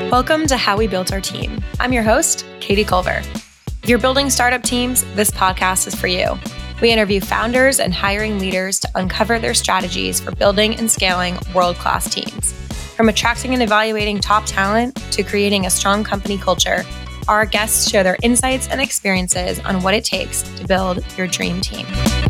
Welcome to How We Built Our Team. I'm your host, Katie Culver. If you're building startup teams, this podcast is for you. We interview founders and hiring leaders to uncover their strategies for building and scaling world-class teams. From attracting and evaluating top talent to creating a strong company culture, our guests share their insights and experiences on what it takes to build your dream team.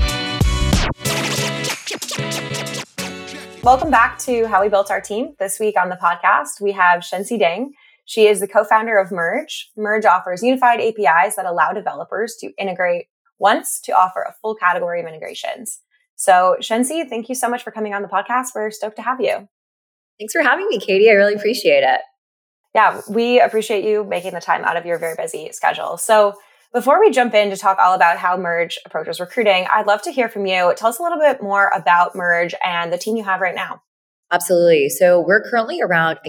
Welcome back to How We Built Our Team. This week on the podcast, we have Shenxi Deng. She is the co-founder of Merge. Merge offers unified APIs that allow developers to integrate once to offer a full category of integrations. So Shenxi, thank you so much for coming on the podcast. We're stoked to have you. Thanks for having me, Katie. I really appreciate it. Yeah, we appreciate you making the time out of your very busy schedule. So before we jump in to talk all about how Merge approaches recruiting, I'd love to hear from you. Tell us a little bit more about Merge and the team you have right now. Absolutely. So we're currently around,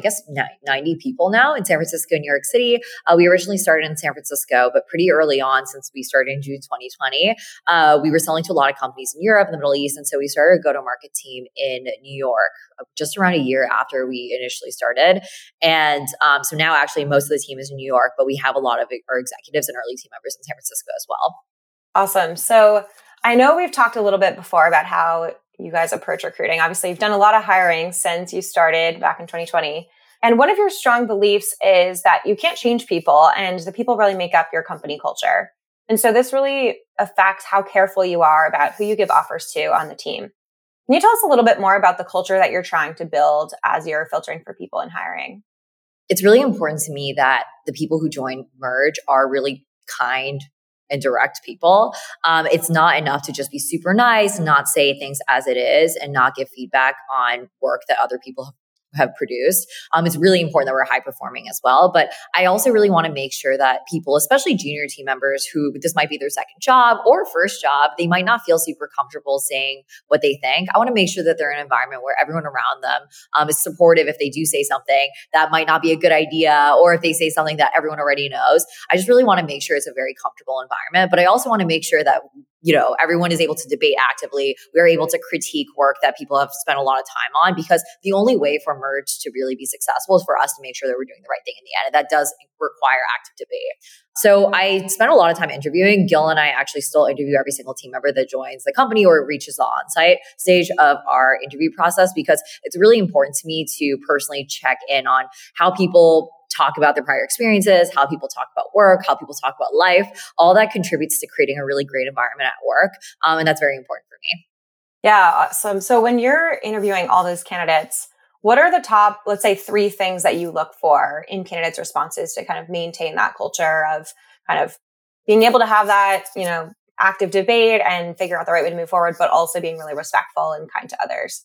90 people now in San Francisco and New York City. We originally started in San Francisco, but pretty early on, since we started in June 2020, we were selling to a lot of companies in Europe and the Middle East. And so we started a go-to-market team in New York just around a year after we initially started. And so now actually most of the team is in New York, but we have a lot of our executives and early team members in San Francisco as well. Awesome. So I know we've talked a little bit before about how you guys approach recruiting. Obviously, you've done a lot of hiring since you started back in 2020. And one of your strong beliefs is that you can't change people and the people really make up your company culture. And so this really affects how careful you are about who you give offers to on the team. Can you tell us a little bit more about the culture that you're trying to build as you're filtering for people in hiring? It's really important to me that the people who join Merge are really kind and direct people. It's not enough to just be super nice, not say things as it is, and not give feedback on work that other people have produced. It's really important that we're high performing as well. But I also really want to make sure that people, especially junior team members who this might be their second job or first job, they might not feel super comfortable saying what they think. I want to make sure that they're in an environment where everyone around them is supportive if they do say something that might not be a good idea, or if they say something that everyone already knows. I just really want to make sure it's a very comfortable environment. But I also want to make sure that everyone is able to debate actively. We're able to critique work that people have spent a lot of time on, because the only way for Merge to really be successful is for us to make sure that we're doing the right thing in the end. And that does require active debate. So I spent a lot of time interviewing. Gil and I actually still interview every single team member that joins the company or reaches the on-site stage of our interview process, because it's really important to me to personally check in on how people talk about their prior experiences, how people talk about work, how people talk about life. All that contributes to creating a really great environment at work. And that's very important for me. Yeah, awesome. So when you're interviewing all those candidates, what are the top, let's say, 3 things that you look for in candidates' responses to kind of maintain that culture of kind of being able to have that, active debate and figure out the right way to move forward, but also being really respectful and kind to others?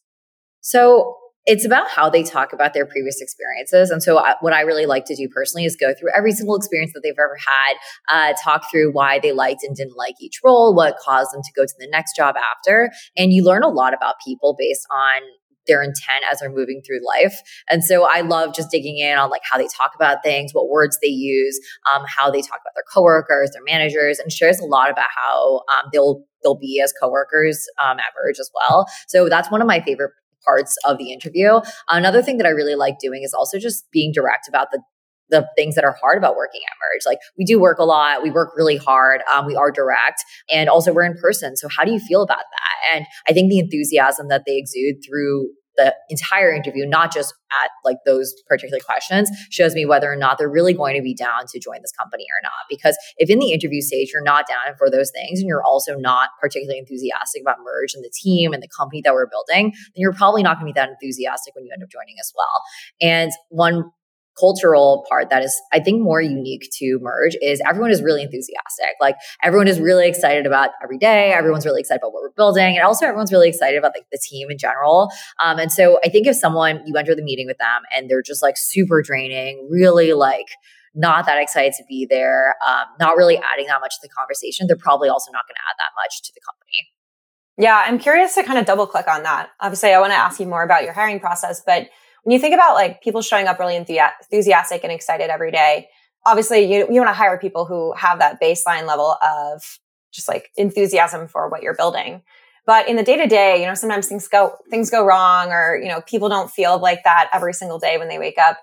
So it's about how they talk about their previous experiences. And so what I really like to do personally is go through every single experience that they've ever had, talk through why they liked and didn't like each role, what caused them to go to the next job after. And you learn a lot about people based on their intent as they're moving through life. And so I love just digging in on how they talk about things, what words they use, how they talk about their coworkers, their managers, and shares a lot about how they'll be as coworkers at Merge as well. So that's one of my favorite parts of the interview. Another thing that I really like doing is also just being direct about the things that are hard about working at Merge. We do work a lot. We work really hard. We are direct, and also we're in person. So how do you feel about that? And I think the enthusiasm that they exude through the entire interview, not just at those particular questions, shows me whether or not they're really going to be down to join this company or not. Because if in the interview stage, you're not down for those things and you're also not particularly enthusiastic about Merge and the team and the company that we're building, then you're probably not going to be that enthusiastic when you end up joining as well. And one cultural part that is, I think, more unique to Merge is everyone is really enthusiastic. Everyone is really excited about every day. Everyone's really excited about what we're building. And also everyone's really excited about the team in general. And so I think if you enter the meeting with them and they're just super draining, really not that excited to be there, not really adding that much to the conversation, they're probably also not going to add that much to the company. Yeah, I'm curious to kind of double click on that. Obviously, I want to ask you more about your hiring process, but when you think about people showing up really enthusiastic and excited every day, obviously you want to hire people who have that baseline level of just enthusiasm for what you're building. But in the day to day, sometimes things go wrong, or people don't feel like that every single day when they wake up.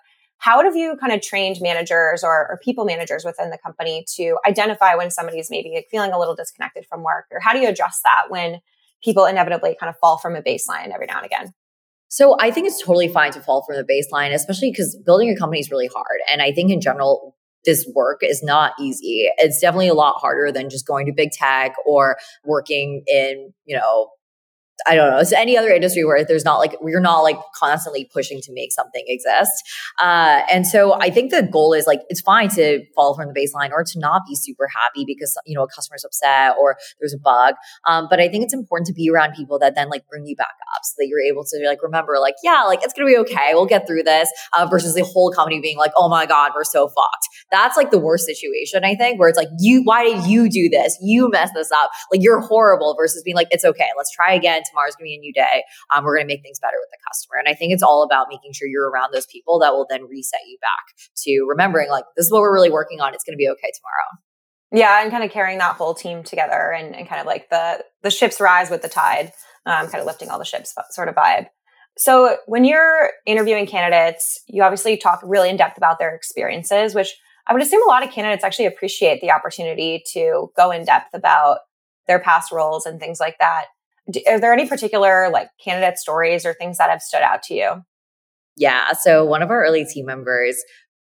How have you kind of trained managers or people managers within the company to identify when somebody's maybe like feeling a little disconnected from work? Or how do you address that when people inevitably kind of fall from a baseline every now and again? So I think it's totally fine to fall from the baseline, especially because building a company is really hard. And I think in general, this work is not easy. It's definitely a lot harder than just going to big tech or working in, I don't know, it's any other industry where there's not like, we're not like constantly pushing to make something exist. And so I think the goal is like, it's fine to fall from the baseline or to not be super happy because, a customer's upset or there's a bug. But I think it's important to be around people that then like bring you back up so that you're able to like, remember like, yeah, like it's going to be okay. We'll get through this versus the whole company being like, oh my God, we're so fucked. That's like the worst situation, I think, where it's like, why did you do this? You messed this up. Like you're horrible versus being like, it's okay. Let's try again. Tomorrow's going to be a new day. We're going to make things better with the customer. And I think it's all about making sure you're around those people that will then reset you back to remembering like, this is what we're really working on. It's going to be okay tomorrow. Yeah, and kind of carrying that whole team together and kind of like the ships rise with the tide, kind of lifting all the ships sort of vibe. So when you're interviewing candidates, you obviously talk really in depth about their experiences, which I would assume a lot of candidates actually appreciate the opportunity to go in depth about their past roles and things like that. Are there any particular like candidate stories or things that have stood out to you? Yeah. So one of our early team members,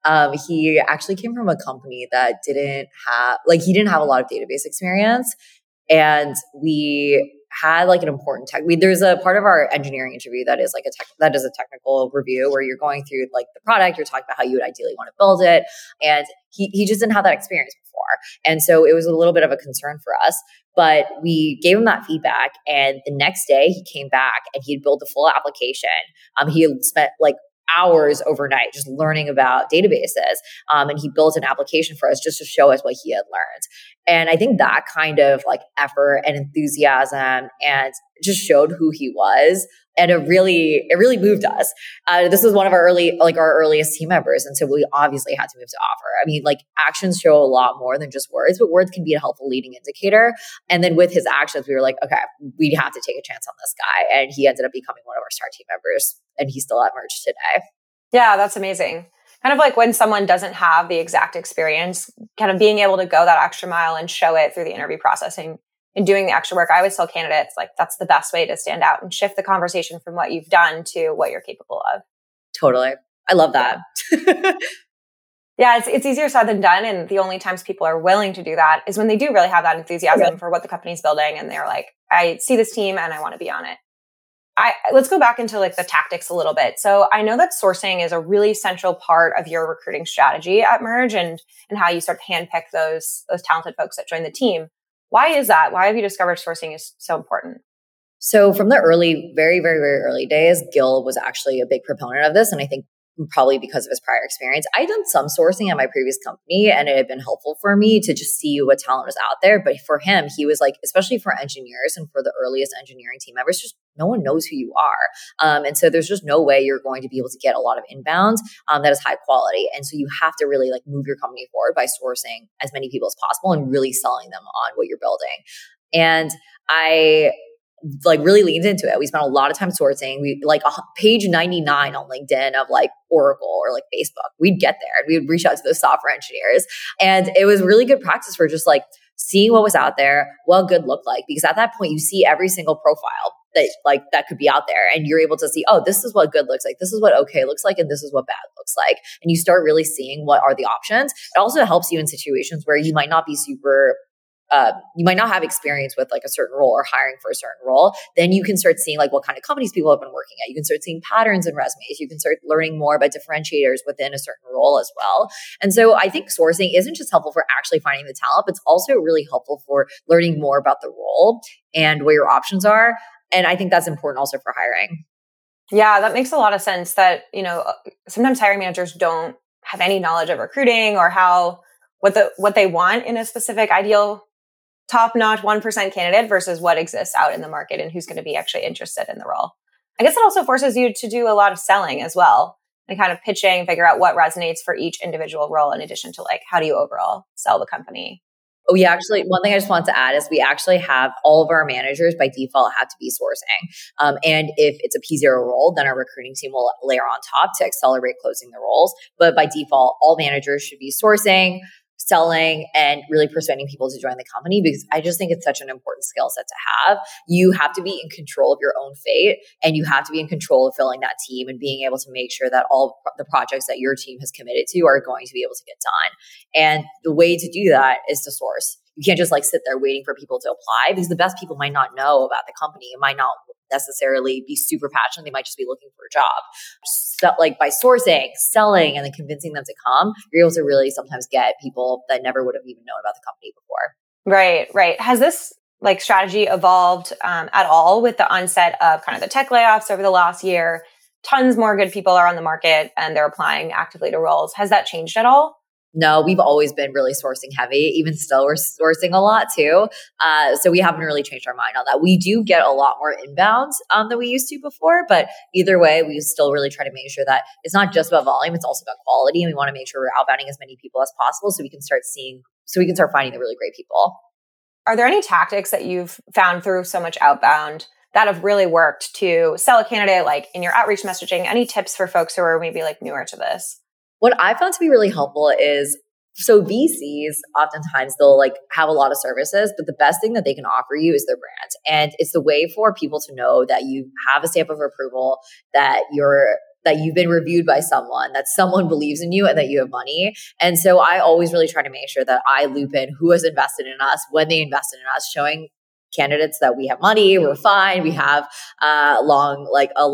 he actually came from a company that he didn't have a lot of database experience. And we had like an important there's a part of our engineering interview that is like that is a technical review where you're going through like the product, you're talking about how you would ideally want to build it. And he just didn't have that experience before. And so it was a little bit of a concern for us, but we gave him that feedback. And the next day he came back and he had built a full application. He had spent like hours overnight just learning about databases. And he built an application for us just to show us what he had learned. And I think that kind of like effort and enthusiasm and just showed who he was. And it really moved us. This was one of our earliest team members. And so we obviously had to move to offer. I mean, like actions show a lot more than just words, but words can be a helpful leading indicator. And then with his actions, we were like, okay, we have to take a chance on this guy. And he ended up becoming one of our star team members. And he's still at Merge today. Yeah, that's amazing. Kind of like when someone doesn't have the exact experience, kind of being able to go that extra mile and show it through the interview process and doing the extra work. I always tell candidates, like, that's the best way to stand out and shift the conversation from what you've done to what you're capable of. Totally. I love that. Yeah, it's easier said than done. And the only times people are willing to do that is when they do really have that enthusiasm for what the company's building. And they're like, I see this team and I want to be on it. Let's go back into like the tactics a little bit. So I know that sourcing is a really central part of your recruiting strategy at Merge and how you sort of handpick those talented folks that join the team. Why is that? Why have you discovered sourcing is so important? So from the early, very, very, very early days, Gil was actually a big proponent of this. And I think probably because of his prior experience, I had done some sourcing at my previous company and it had been helpful for me to just see what talent was out there. But for him, he was like, especially for engineers and for the earliest engineering team members, just no one knows who you are. And so there's just no way you're going to be able to get a lot of inbound that is high quality. And so you have to really like move your company forward by sourcing as many people as possible and really selling them on what you're building. And I like really leaned into it. We spent a lot of time sourcing. We like page 99 on LinkedIn of like Oracle or like Facebook. We'd get there and we would reach out to those software engineers. And it was really good practice for just like seeing what was out there, what good looked like. Because at that point you see every single profile that could be out there. And you're able to see, oh, this is what good looks like. This is what okay looks like. And this is what bad looks like. And you start really seeing what are the options. It also helps you in situations where you might not be you might not have experience with like a certain role or hiring for a certain role. Then you can start seeing like what kind of companies people have been working at. You can start seeing patterns in resumes. You can start learning more about differentiators within a certain role as well. And so I think sourcing isn't just helpful for actually finding the talent, but it's also really helpful for learning more about the role and what your options are. And I think that's important also for hiring. Yeah, that makes a lot of sense that, sometimes hiring managers don't have any knowledge of recruiting or what they want in a specific ideal top-notch 1% candidate versus what exists out in the market and who's going to be actually interested in the role. I guess it also forces you to do a lot of selling as well and kind of pitching, figure out what resonates for each individual role in addition to like, how do you overall sell the company? Oh, yeah. Actually, one thing I just want to add is we actually have all of our managers by default have to be sourcing. And if it's a P0 role, then our recruiting team will layer on top to accelerate closing the roles. But by default, all managers should be sourcing, selling, and really persuading people to join the company, because I just think it's such an important skill set to have. You have to be in control of your own fate, and you have to be in control of filling that team and being able to make sure that all the projects that your team has committed to are going to be able to get done. And the way to do that is to source. You can't just like sit there waiting for people to apply, because the best people might not know about the company and might not necessarily be super passionate. They might just be looking for a job. So like by sourcing, selling, and then convincing them to come, you're able to really sometimes get people that never would have even known about the company before. Right, right. Has this like strategy evolved at all with the onset of kind of the tech layoffs over the last year? Tons more good people are on the market and they're applying actively to roles. Has that changed at all? No, we've always been really sourcing heavy. Even still, we're sourcing a lot too. So we haven't really changed our mind on that. We do get a lot more inbounds than we used to before. But either way, we still really try to make sure that it's not just about volume, it's also about quality. And we want to make sure we're outbounding as many people as possible so we can start finding the really great people. Are there any tactics that you've found through so much outbound that have really worked to sell a candidate, like in your outreach messaging? Any tips for folks who are maybe like newer to this? What I found to be really helpful is, so VCs, oftentimes they'll like have a lot of services, but the best thing that they can offer you is their brand. And it's the way for people to know that you have a stamp of approval, that you've been reviewed by someone, that someone believes in you, and that you have money. And so I always really try to make sure that I loop in who has invested in us, when they invested in us, showing candidates that we have money, we're fine, we have a long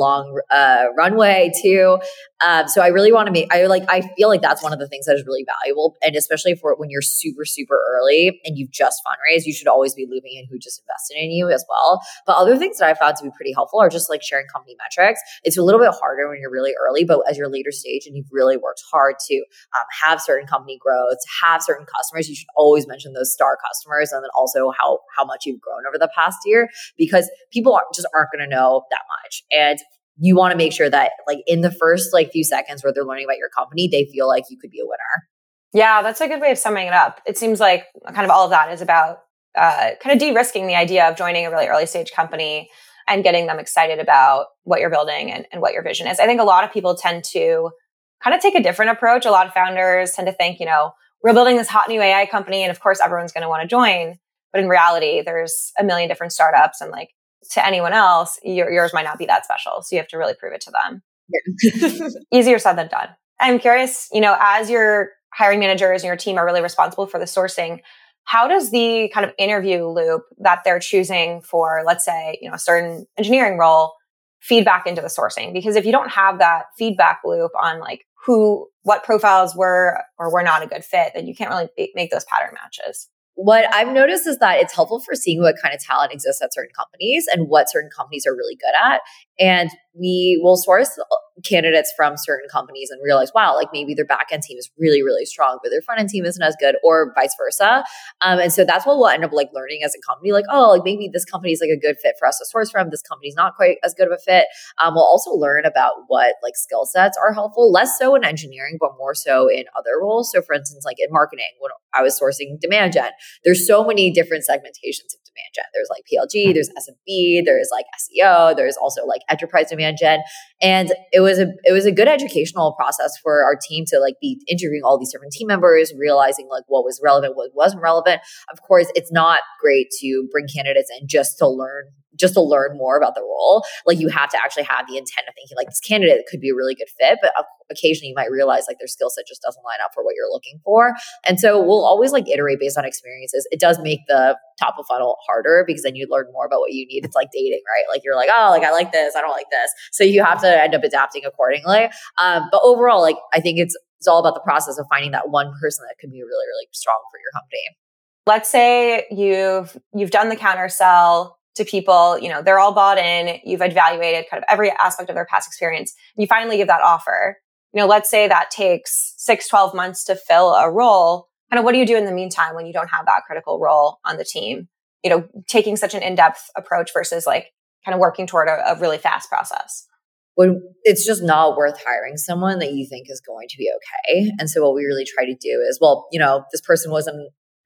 runway too. So I really want to I feel like that's one of the things that is really valuable. And especially for when you're super, super early and you've just fundraised, you should always be looping in who just invested in you as well. But other things that I found to be pretty helpful are just like sharing company metrics. It's a little bit harder when you're really early, but as you're later stage and you've really worked hard to have certain company growth, have certain customers, you should always mention those star customers, and then also how much you've grown over the past year, because people aren't going to know that much. And you want to make sure that like in the first like few seconds where they're learning about your company, they feel like you could be a winner. Yeah, that's a good way of summing it up. It seems like kind of all of that is about kind of de-risking the idea of joining a really early stage company and getting them excited about what you're building and what your vision is. I think a lot of people tend to kind of take a different approach. A lot of founders tend to think, we're building this hot new AI company and of course everyone's going to want to join. But in reality, there's a million different startups, and like to anyone else, yours might not be that special. So you have to really prove it to them. Yeah. Easier said than done. I'm curious, as your hiring managers and your team are really responsible for the sourcing, how does the kind of interview loop that they're choosing for, let's say, a certain engineering role feed back into the sourcing? Because if you don't have that feedback loop on like what profiles were or were not a good fit, then you can't really make those pattern matches. What I've noticed is that it's helpful for seeing what kind of talent exists at certain companies and what certain companies are really good at. And we will source candidates from certain companies and realize, wow, like maybe their back-end team is really, really strong, but their front-end team isn't as good, or vice versa. And so that's what we'll end up like learning as a company, like, oh, like maybe this company is like a good fit for us to source from. This company's not quite as good of a fit. We'll also learn about what like skill sets are helpful, less so in engineering, but more so in other roles. So for instance, like in marketing, when I was sourcing demand gen, there's so many different segmentations of demand gen. There's like PLG, there's SMB, there's like SEO, there's also like enterprise demand gen. And it was a good educational process for our team to like be interviewing all these different team members, realizing like what was relevant, what wasn't relevant. Of course, it's not great to bring candidates in just to learn more about the role. Like you have to actually have the intent of thinking like this candidate could be a really good fit, but occasionally you might realize like their skill set just doesn't line up for what you're looking for. And so we'll always like iterate based on experiences. It does make the top of funnel harder because then you learn more about what you need. It's like dating, right? Like you're like, oh, like I like this, I don't like this. So you have to end up adapting accordingly. But overall, like I think it's all about the process of finding that one person that could be really, really strong for your company. Let's say you've done the counter sell to people, they're all bought in, you've evaluated kind of every aspect of their past experience, and you finally give that offer. Let's say that takes 6-12 months to fill a role. Kind of what do you do in the meantime when you don't have that critical role on the team? Taking such an in-depth approach versus like kind of working toward a really fast process. When it's just not worth hiring someone that you think is going to be okay. And so what we really try to do is, this person wasn't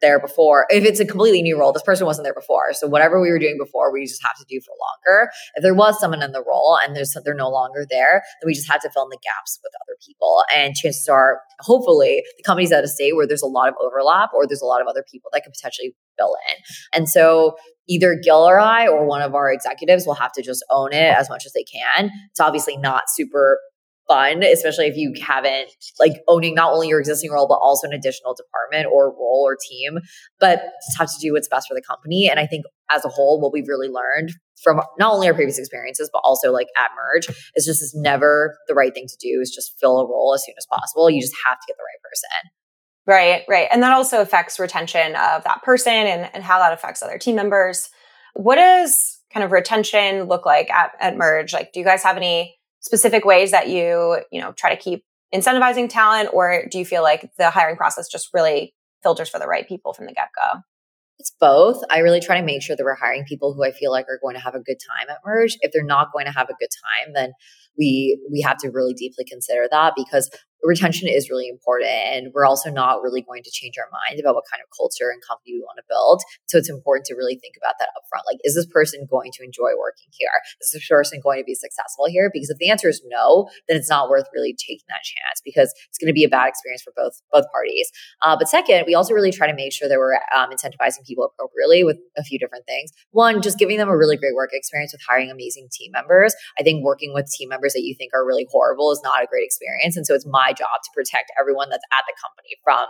there before, if it's a completely new role, this person wasn't there before. So whatever we were doing before, we just have to do for longer. If there was someone in the role and they're no longer there, then we just had to fill in the gaps with other people. And chances are, hopefully, the company's at a state where there's a lot of overlap or there's a lot of other people that could potentially fill in. And so either Gil or I or one of our executives will have to just own it as much as they can. It's obviously not super fun, especially if you haven't like owning not only your existing role, but also an additional department or role or team, but just have to do what's best for the company. And I think as a whole, what we've really learned from not only our previous experiences, but also like at Merge is just it's never the right thing to do is just fill a role as soon as possible. You just have to get the right person. Right. And that also affects retention of that person and how that affects other team members. What does kind of retention look like at Merge? Like, do you guys have any specific ways that you try to keep incentivizing talent, or do you feel like the hiring process just really filters for the right people from the get-go? It's both. I really try to make sure that we're hiring people who I feel like are going to have a good time at Merge. If they're not going to have a good time, then we have to really deeply consider that because retention is really important. And we're also not really going to change our mind about what kind of culture and company we want to build. So it's important to really think about that upfront. Like, is this person going to enjoy working here? Is this person going to be successful here? Because if the answer is no, then it's not worth really taking that chance because it's going to be a bad experience for both parties. But second, we also really try to make sure that we're incentivizing people appropriately with a few different things. One, just giving them a really great work experience with hiring amazing team members. I think working with team members that you think are really horrible is not a great experience. And so it's my job to protect everyone that's at the company from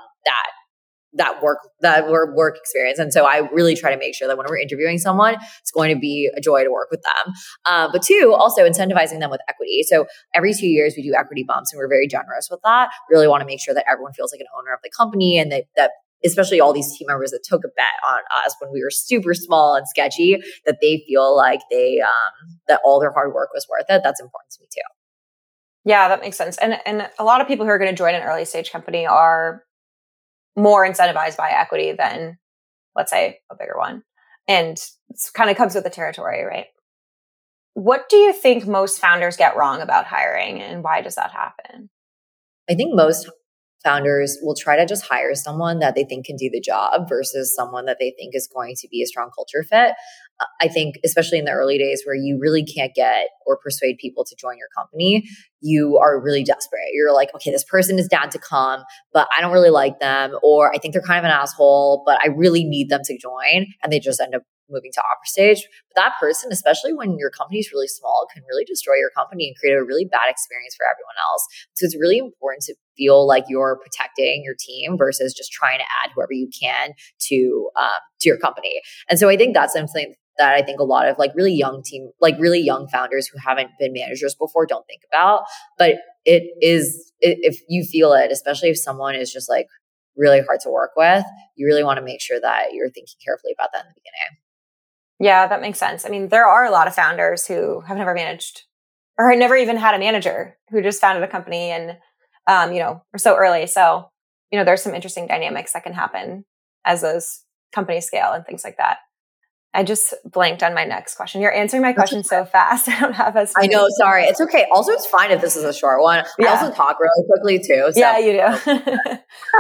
that work experience. And so I really try to make sure that when we're interviewing someone, it's going to be a joy to work with them. But two, also incentivizing them with equity. So every 2 years we do equity bumps and we're very generous with that. Really want to make sure that everyone feels like an owner of the company and that especially all these team members that took a bet on us when we were super small and sketchy, that they feel like that all their hard work was worth it. That's important to me too. Yeah, that makes sense. And a lot of people who are going to join an early stage company are more incentivized by equity than, let's say, a bigger one. And it kind of comes with the territory, right? What do you think most founders get wrong about hiring and why does that happen? I think most founders will try to just hire someone that they think can do the job versus someone that they think is going to be a strong culture fit. I think, especially in the early days where you really can't get or persuade people to join your company, you are really desperate. You're like, okay, this person is down to come, but I don't really like them, or I think they're kind of an asshole, but I really need them to join. And they just end up moving to offer stage. But that person, especially when your company is really small, can really destroy your company and create a really bad experience for everyone else. So it's really important to feel like you're protecting your team versus just trying to add whoever you can to your company. And so I think that's something that I think a lot of really young founders who haven't been managers before don't think about. But it is, if you feel it, especially if someone is just really hard to work with, you really want to make sure that you're thinking carefully about that in the beginning. Yeah, that makes sense. I mean, there are a lot of founders who have never managed or had never even had a manager who just founded a company and, are so early. So, there's some interesting dynamics that can happen as those companies scale and things like that. I just blanked on my next question. You're answering my question so fast. I don't have as many. I know. Sorry. It's okay. Also, it's fine if this is a short one. Yeah. I also talk really quickly too. So. Yeah, you do.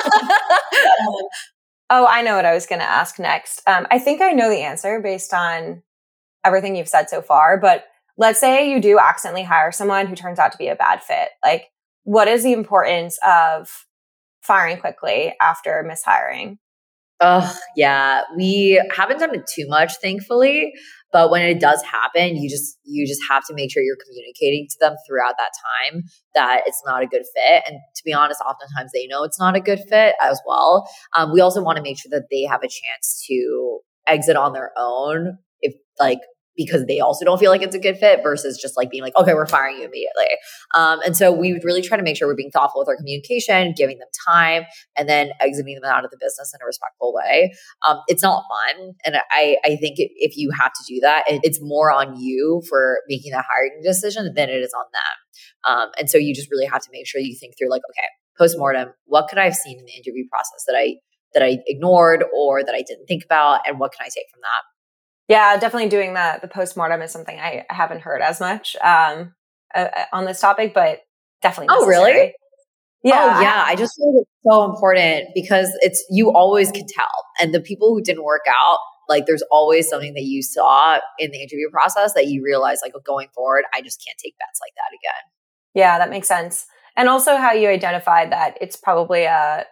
Oh, I know what I was going to ask next. I think I know the answer based on everything you've said so far, but let's say you do accidentally hire someone who turns out to be a bad fit. What is the importance of firing quickly after mishiring? Oh, yeah. We haven't done it too much, thankfully. But when it does happen, you just have to make sure you're communicating to them throughout that time that it's not a good fit. And to be honest, oftentimes they know it's not a good fit as well. We also want to make sure that they have a chance to exit on their own because they also don't feel like it's a good fit versus just being okay, we're firing you immediately. And so we would really try to make sure we're being thoughtful with our communication, giving them time, and then exiting them out of the business in a respectful way. It's not fun. And I think if you have to do that, it's more on you for making that hiring decision than it is on them. And so you just really have to make sure you think through okay, postmortem, what could I have seen in the interview process that I ignored or that I didn't think about, and what can I take from that? Yeah, definitely doing the postmortem is something I haven't heard as much on this topic, but definitely necessary. Oh, really? Yeah. Oh yeah. I just think it's so important because you always can tell. And the people who didn't work out, like there's always something that you saw in the interview process that you realize like going forward, I just can't take bets like that again. Yeah, that makes sense. And also how you identified that it's probably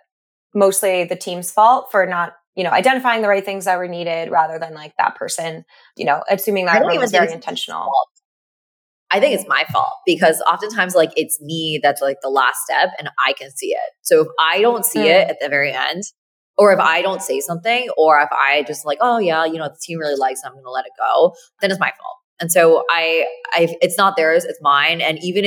mostly the team's fault for not, identifying the right things that were needed rather than like that person, assuming that everyone was very intentional. I think it's my fault because oftentimes like it's me that's like the last step and I can see it. So if I don't see it at the very end, or if I don't say something, or if I just like, oh yeah, the team really likes it, I'm going to let it go, then it's my fault. And so it's not theirs, it's mine. And even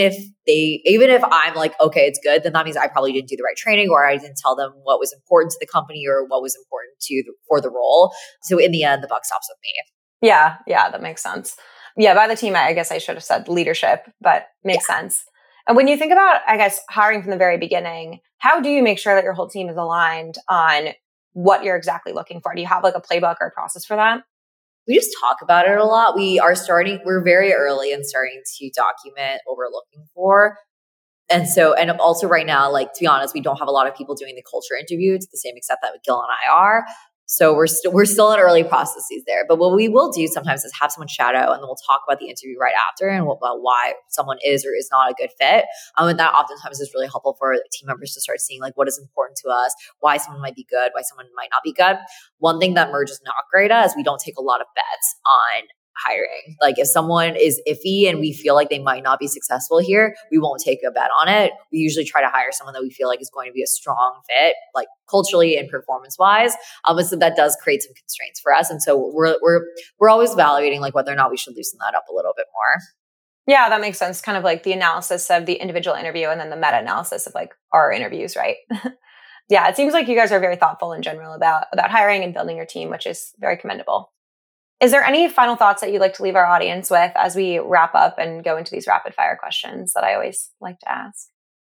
if I'm like, okay, it's good, then that means I probably didn't do the right training, or I didn't tell them what was important to the company or what was important for the role. So in the end, the buck stops with me. Yeah, that makes sense. Yeah, by the team, I guess I should have said leadership, but makes sense. And when you think about, I guess, hiring from the very beginning, how do you make sure that your whole team is aligned on what you're exactly looking for? Do you have like a playbook or a process for that? We just talk about it a lot. We're very early in starting to document what we're looking for. And also right now, like, to be honest, we don't have a lot of people doing the culture interview to the same extent that Gil and I are. So we're still in early processes there. But what we will do sometimes is have someone shadow, and then we'll talk about the interview right after and about why someone is or is not a good fit. And that oftentimes is really helpful for team members to start seeing like what is important to us, why someone might be good, why someone might not be good. One thing that Merge is not great at is we don't take a lot of bets on hiring. Like if someone is iffy and we feel like they might not be successful here, we won't take a bet on it. We usually try to hire someone that we feel like is going to be a strong fit, like culturally and performance wise. So that does create some constraints for us. And so we're always evaluating like whether or not we should loosen that up a little bit more. Yeah, that makes sense. Kind of like the analysis of the individual interview and then the meta-analysis of like our interviews, right? Yeah, it seems like you guys are very thoughtful in general about hiring and building your team, which is very commendable. Is there any final thoughts that you'd like to leave our audience with as we wrap up and go into these rapid fire questions that I always like to ask?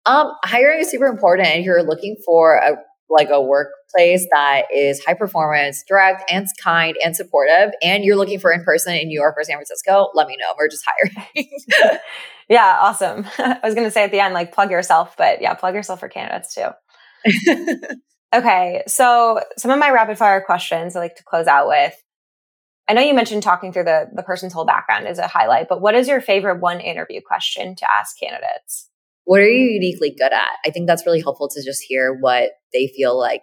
Hiring is super important. And if you're looking for a workplace that is high performance, direct and kind and supportive, and you're looking for in person in New York or San Francisco, let me know. We're just hiring. Yeah, awesome. I was going to say at the end, like plug yourself, but yeah, plug yourself for candidates too. Okay. So some of my rapid fire questions I like to close out with. I know you mentioned talking through the person's whole background is a highlight, but what is your favorite one interview question to ask candidates? What are you uniquely good at? I think that's really helpful to just hear what they feel like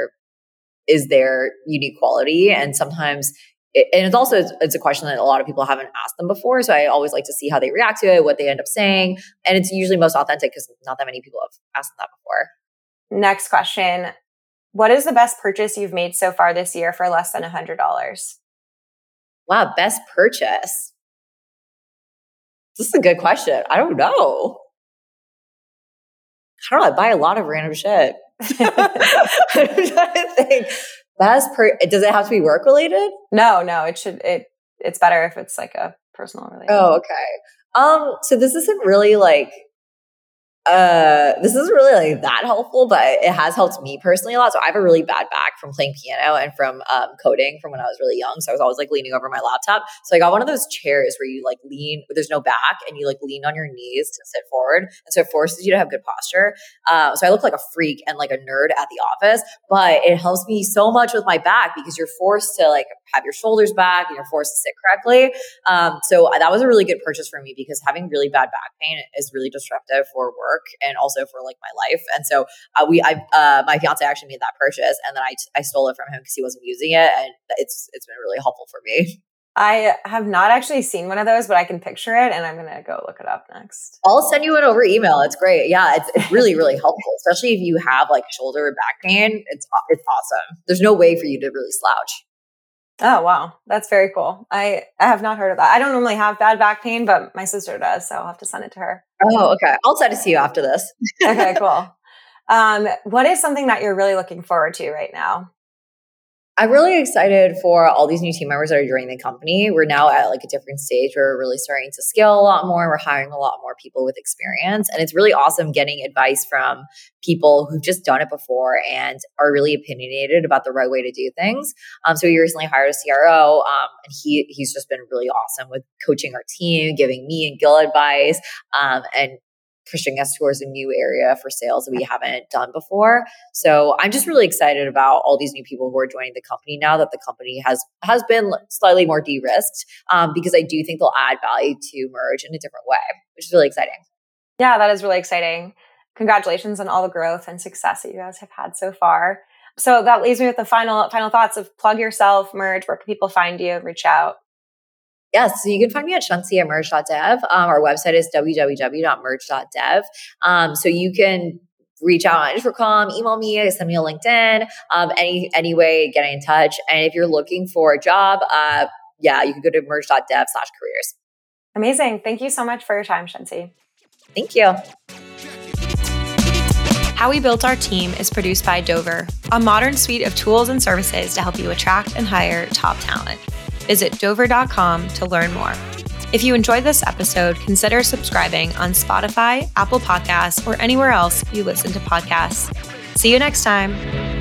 is their unique quality. And sometimes, it's a question that a lot of people haven't asked them before. So I always like to see how they react to it, what they end up saying. And it's usually most authentic because not that many people have asked that before. Next question. What is the best purchase you've made so far this year for less than $100? Wow, best purchase. This is a good question. I don't know. I buy a lot of random shit. I'm trying to think. Does it have to be work related? No, it's better if it's like a personal relationship. Oh, okay. So this isn't really like that helpful, but it has helped me personally a lot. So I have a really bad back from playing piano and from coding from when I was really young. So I was always like leaning over my laptop. So I got one of those chairs where you like lean, there's no back, and you like lean on your knees to sit forward. And so it forces you to have good posture. So I look like a freak and like a nerd at the office, but it helps me so much with my back because you're forced to like have your shoulders back and you're forced to sit correctly. So that was a really good purchase for me because having really bad back pain is really disruptive for work and also for like my life. And so my fiance actually made that purchase, and then I stole it from him because he wasn't using it, and it's been really helpful for me. I have not actually seen one of those, but I can picture it, and I'm gonna go look it up next. I'll send you it over email. It's great. Yeah, it's really really helpful, especially if you have like shoulder or back pain. It's awesome. There's no way for you to really slouch. Oh, wow. That's very cool. I have not heard of that. I don't normally have bad back pain, but my sister does. So I'll have to send it to her. Oh, okay. I'll send it to you after this. Okay, cool. What is something that you're really looking forward to right now? I'm really excited for all these new team members that are joining the company. We're now at like a different stage where we're really starting to scale a lot more. We're hiring a lot more people with experience. And it's really awesome getting advice from people who've just done it before and are really opinionated about the right way to do things. So we recently hired a CRO, and he's just been really awesome with coaching our team, giving me and Gil advice, and pushing us towards a new area for sales that we haven't done before. So I'm just really excited about all these new people who are joining the company now that the company has been slightly more de-risked, because I do think they'll add value to Merge in a different way, which is really exciting. Yeah, that is really exciting. Congratulations on all the growth and success that you guys have had so far. So that leaves me with the final thoughts of plug yourself, Merge. Where can people find you? Reach out. Yes, so you can find me at Shansi at merge.dev. Our website is www.merge.dev. So you can reach out on Intercom, email me, send me a LinkedIn, any way getting in touch. And if you're looking for a job, you can go to merge.dev/careers. Amazing. Thank you so much for your time, Shansi. Thank you. How We Built Our Team is produced by Dover, a modern suite of tools and services to help you attract and hire top talent. Visit dover.com to learn more. If you enjoyed this episode, consider subscribing on Spotify, Apple Podcasts, or anywhere else you listen to podcasts. See you next time.